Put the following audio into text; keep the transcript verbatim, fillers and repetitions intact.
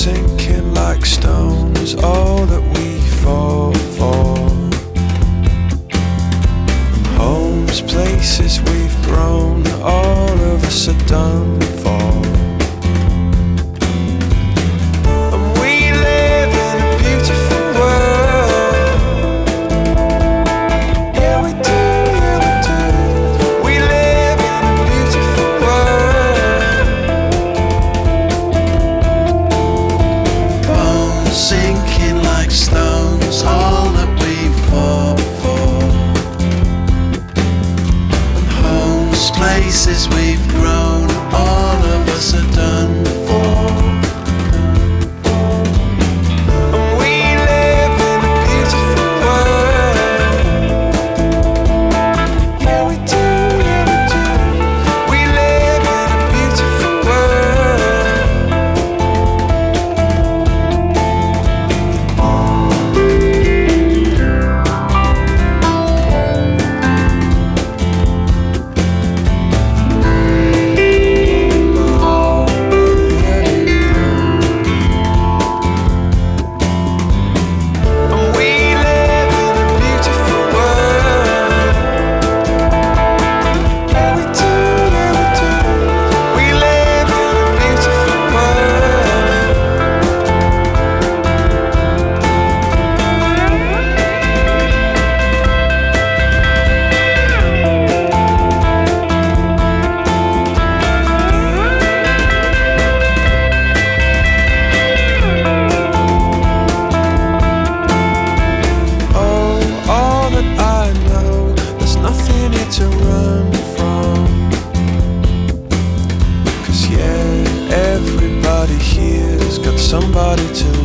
sinking like stones, all that we fall for. Homes, places we've grown, all of us are done for. And we live in a beautiful world. Yeah, we do, yeah, we do. We live in a beautiful world. Bones sinking like stones, all that we fought for. And homes, places we've grown, all of us are done for. And we live in a beautiful world. Yeah, we do, yeah, we do. We live in a beautiful world. And we live in a beautiful world. Yeah, we do, yeah, we do. We live in a beautiful world. Oh, all that I know, there's nothing here to run from. 'Cause yeah, everybody here's got somebody to